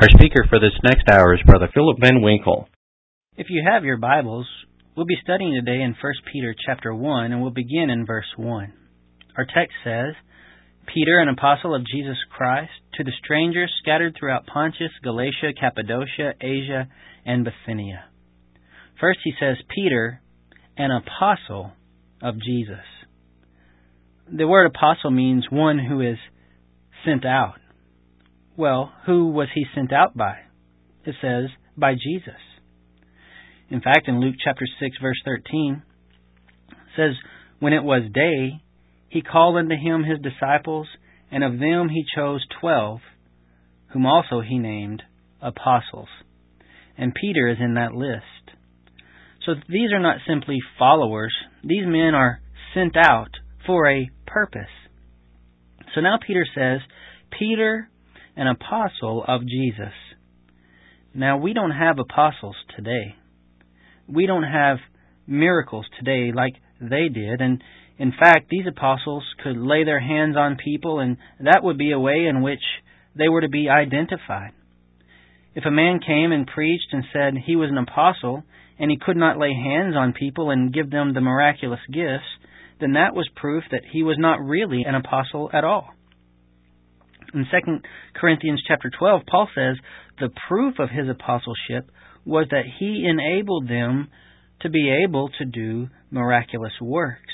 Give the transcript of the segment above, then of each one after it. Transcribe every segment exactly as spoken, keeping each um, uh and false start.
Our speaker for this next hour is Brother Philip Van Winkle. If you have your Bibles, we'll be studying today in First Peter chapter one, and we'll begin in verse one. Our text says, Peter, an apostle of Jesus Christ, to the strangers scattered throughout Pontus, Galatia, Cappadocia, Asia, and Bithynia. First he says, Peter, an apostle of Jesus. The word apostle means one who is sent out. Well, who was he sent out by? It says, by Jesus. In fact, in Luke chapter six, verse thirteen, it says, when it was day, he called unto him his disciples, and of them he chose twelve, whom also he named apostles. And Peter is in that list. So these are not simply followers. These men are sent out for a purpose. So now Peter says, Peter, an apostle of Jesus. Now, we don't have apostles today. We don't have miracles today like they did. And in fact, these apostles could lay their hands on people, and that would be a way in which they were to be identified. If a man came and preached and said he was an apostle, and he could not lay hands on people and give them the miraculous gifts, then that was proof that he was not really an apostle at all. In Second Corinthians chapter twelve, Paul says the proof of his apostleship was that he enabled them to be able to do miraculous works.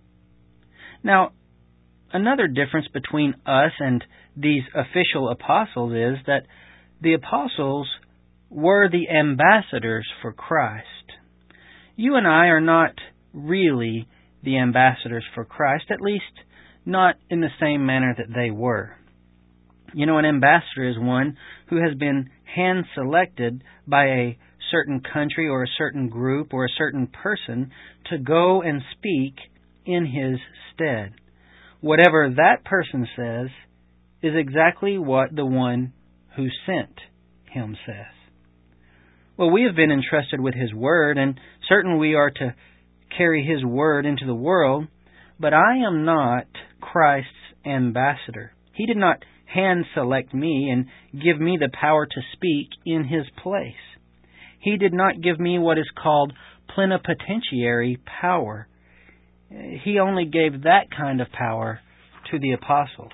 Now, another difference between us and these official apostles is that the apostles were the ambassadors for Christ. You and I are not really the ambassadors for Christ, at least not in the same manner that they were. You know, an ambassador is one who has been hand-selected by a certain country or a certain group or a certain person to go and speak in his stead. Whatever that person says is exactly what the one who sent him says. Well, we have been entrusted with His Word, and certainly we are to carry His Word into the world, but I am not Christ's ambassador. He did not hand-select me and give me the power to speak in His place. He did not give me what is called plenipotentiary power. He only gave that kind of power to the apostles.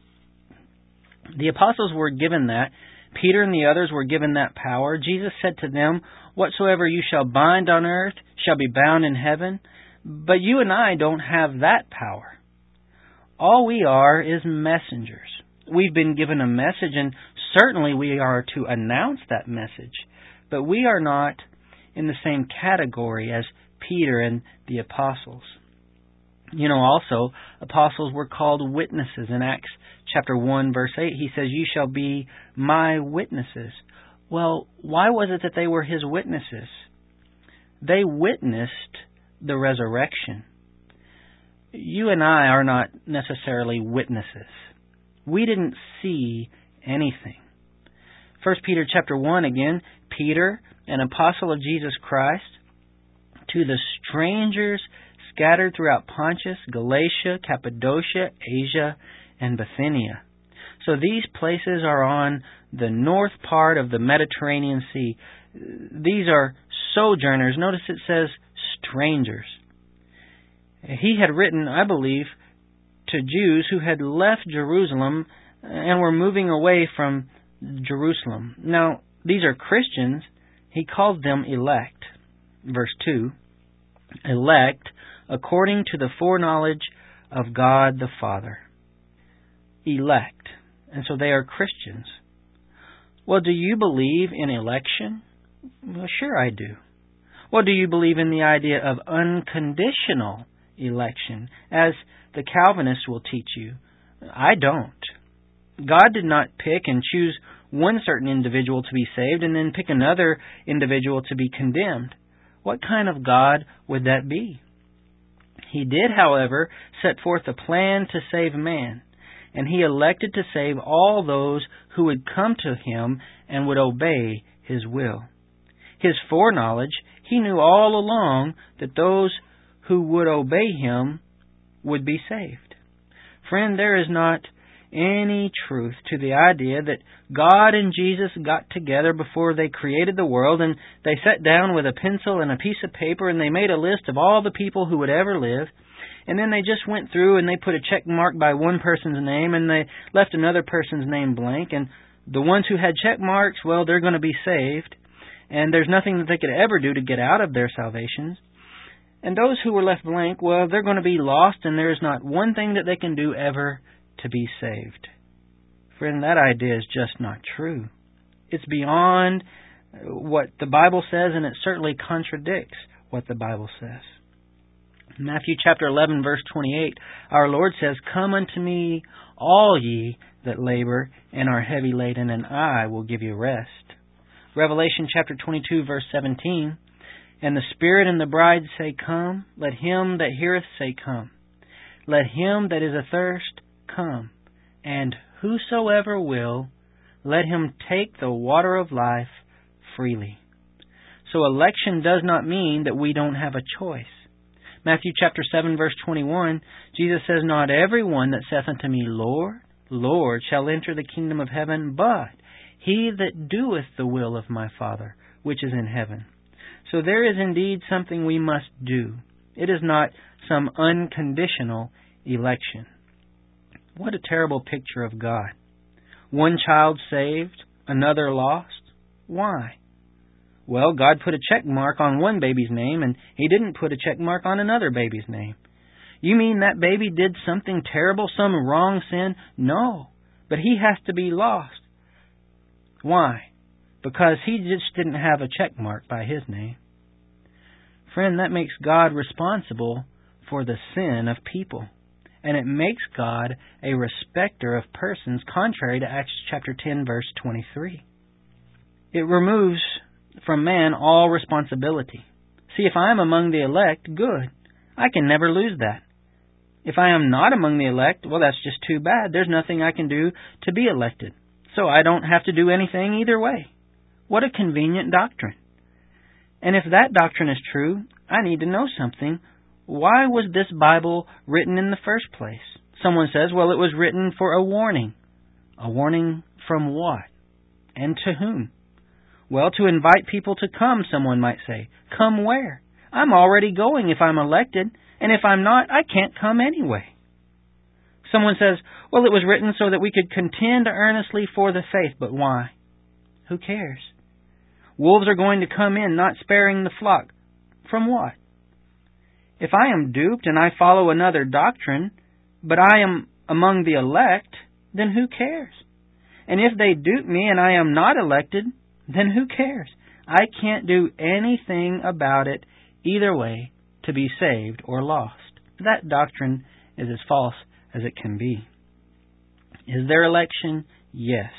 The apostles were given that. Peter and the others were given that power. Jesus said to them, whatsoever you shall bind on earth shall be bound in heaven. But you and I don't have that power. All we are is messengers. We've been given a message, and certainly we are to announce that message. But we are not in the same category as Peter and the apostles. You know, also, apostles were called witnesses. In Acts chapter one, verse eight, he says, you shall be my witnesses. Well, why was it that they were his witnesses? They witnessed the resurrection. You and I are not necessarily witnesses. We didn't see anything. First Peter chapter one again, Peter, an apostle of Jesus Christ, to the strangers scattered throughout Pontus, Galatia, Cappadocia, Asia, and Bithynia. So these places are on the north part of the Mediterranean Sea. These are sojourners. Notice it says strangers. He had written, I believe, to Jews who had left Jerusalem and were moving away from Jerusalem. Now, these are Christians. He called them elect. Verse two, elect according to the foreknowledge of God the Father. Elect. And so they are Christians. Well, do you believe in election? Well, sure I do. Well, do you believe in the idea of unconditional election, as the Calvinists will teach you? I don't. God did not pick and choose one certain individual to be saved and then pick another individual to be condemned. What kind of God would that be? He did, however, set forth a plan to save man, and He elected to save all those who would come to Him and would obey His will. His foreknowledge, He knew all along that those who would obey Him would be saved. Friend, there is not any truth to the idea that God and Jesus got together before they created the world, and they sat down with a pencil and a piece of paper and they made a list of all the people who would ever live, and then they just went through and they put a check mark by one person's name and they left another person's name blank, and the ones who had check marks, well, they're going to be saved, and there's nothing that they could ever do to get out of their salvations. And those who were left blank, well, they're going to be lost, and there is not one thing that they can do ever to be saved. Friend, that idea is just not true. It's beyond what the Bible says, and it certainly contradicts what the Bible says. In Matthew chapter eleven, verse twenty-eight, our Lord says, "Come unto me, all ye that labor and are heavy laden, and I will give you rest." Revelation chapter twenty-two, verse seventeen, "And the Spirit and the bride say, Come. Let him that heareth say, Come. Let him that is athirst come. And whosoever will, let him take the water of life freely." So election does not mean that we don't have a choice. Matthew chapter seven, verse twenty-one, Jesus says, "Not every one that saith unto me, Lord, Lord, shall enter the kingdom of heaven, but he that doeth the will of my Father, which is in heaven." So there is indeed something we must do. It is not some unconditional election. What a terrible picture of God. One child saved, another lost. Why? Well, God put a check mark on one baby's name, and He didn't put a check mark on another baby's name. You mean that baby did something terrible, some wrong sin? No, but he has to be lost. Why? Because he just didn't have a check mark by his name. Friend, that makes God responsible for the sin of people. And it makes God a respecter of persons, contrary to Acts chapter ten, verse twenty-three. It removes from man all responsibility. See, if I am among the elect, good. I can never lose that. If I am not among the elect, well, that's just too bad. There's nothing I can do to be elected. So I don't have to do anything either way. What a convenient doctrine. And if that doctrine is true, I need to know something. Why was this Bible written in the first place? Someone says, well, it was written for a warning. A warning from what? And to whom? Well, to invite people to come, someone might say. Come where? I'm already going if I'm elected, and if I'm not, I can't come anyway. Someone says, well, it was written so that we could contend earnestly for the faith, but why? Who cares? Wolves are going to come in, not sparing the flock. From what? If I am duped and I follow another doctrine, but I am among the elect, then who cares? And if they dupe me and I am not elected, then who cares? I can't do anything about it either way to be saved or lost. That doctrine is as false as it can be. Is there election? Yes.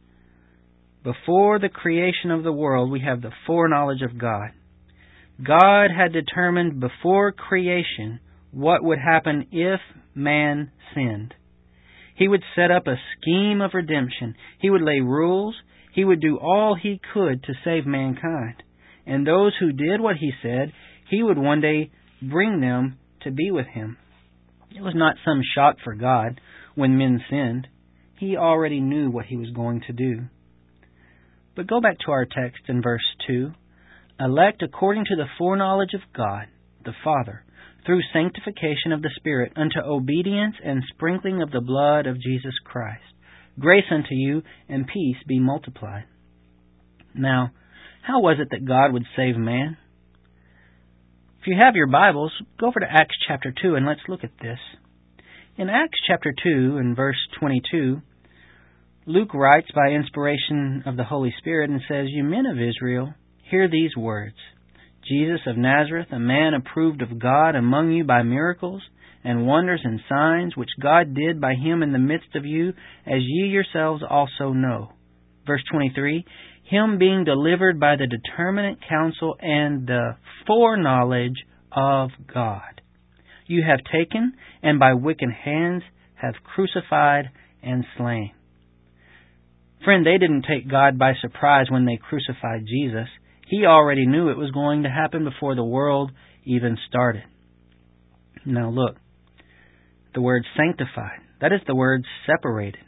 Before the creation of the world, we have the foreknowledge of God. God had determined before creation what would happen if man sinned. He would set up a scheme of redemption. He would lay rules. He would do all He could to save mankind. And those who did what He said, He would one day bring them to be with Him. It was not some shock for God when men sinned. He already knew what He was going to do. But go back to our text in verse two. Elect according to the foreknowledge of God, the Father, through sanctification of the Spirit, unto obedience and sprinkling of the blood of Jesus Christ. Grace unto you and peace be multiplied. Now, how was it that God would save man? If you have your Bibles, go over to Acts chapter two and let's look at this. In Acts chapter two and verse twenty-two, Luke writes by inspiration of the Holy Spirit and says, "You men of Israel, hear these words. Jesus of Nazareth, a man approved of God among you by miracles and wonders and signs, which God did by Him in the midst of you, as ye yourselves also know." Verse twenty-three, "Him being delivered by the determinate counsel and the foreknowledge of God, you have taken, and by wicked hands have crucified and slain." Friend, they didn't take God by surprise when they crucified Jesus. He already knew it was going to happen before the world even started. Now look, the word sanctified, that is the word separated.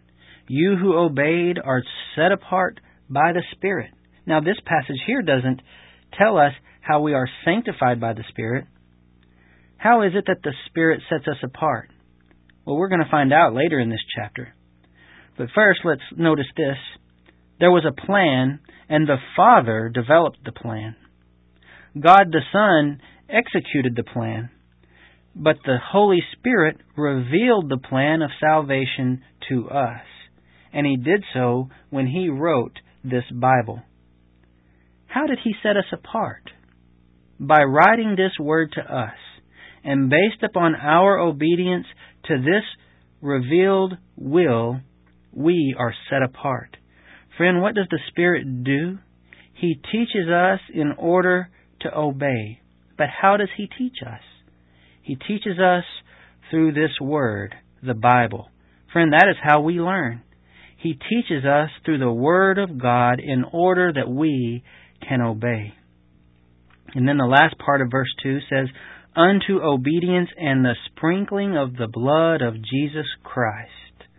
You who obeyed are set apart by the Spirit. Now, this passage here doesn't tell us how we are sanctified by the Spirit. How is it that the Spirit sets us apart? Well, we're going to find out later in this chapter. But first, let's notice this. There was a plan, and the Father developed the plan. God the Son executed the plan, but the Holy Spirit revealed the plan of salvation to us, and He did so when He wrote this Bible. How did He set us apart? By writing this Word to us, and based upon our obedience to this revealed will, we are set apart. Friend, what does the Spirit do? He teaches us in order to obey. But how does He teach us? He teaches us through this Word, the Bible. Friend, that is how we learn. He teaches us through the Word of God in order that we can obey. And then the last part of verse two says, unto obedience and the sprinkling of the blood of Jesus Christ.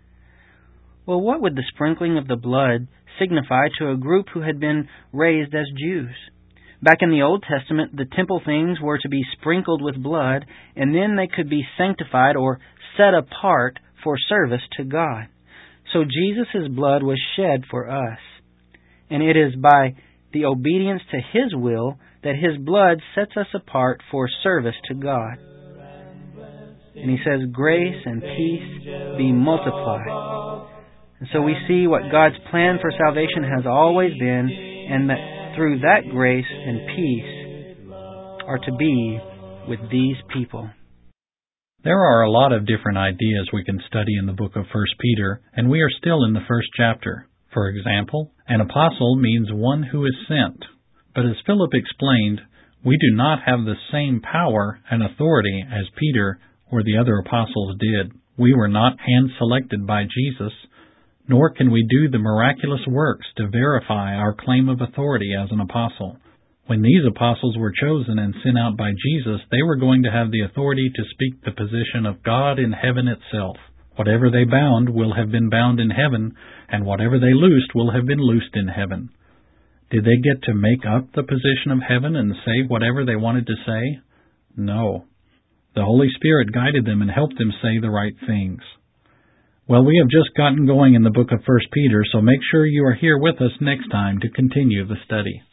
Well, what would the sprinkling of the blood signify to a group who had been raised as Jews? Back in the Old Testament, the temple things were to be sprinkled with blood, and then they could be sanctified or set apart for service to God. So Jesus' blood was shed for us. And it is by the obedience to His will that His blood sets us apart for service to God. And He says, grace and peace be multiplied. And so we see what God's plan for salvation has always been, and that through that grace and peace are to be with these people. There are a lot of different ideas we can study in the book of First Peter, and we are still in the first chapter. For example, an apostle means one who is sent. But as Philip explained, we do not have the same power and authority as Peter or the other apostles did. We were not hand-selected by Jesus, nor can we do the miraculous works to verify our claim of authority as an apostle. When these apostles were chosen and sent out by Jesus, they were going to have the authority to speak the position of God in heaven itself. Whatever they bound will have been bound in heaven, and whatever they loosed will have been loosed in heaven. Did they get to make up the position of heaven and say whatever they wanted to say? No. The Holy Spirit guided them and helped them say the right things. Well, we have just gotten going in the book of First Peter, so make sure you are here with us next time to continue the study.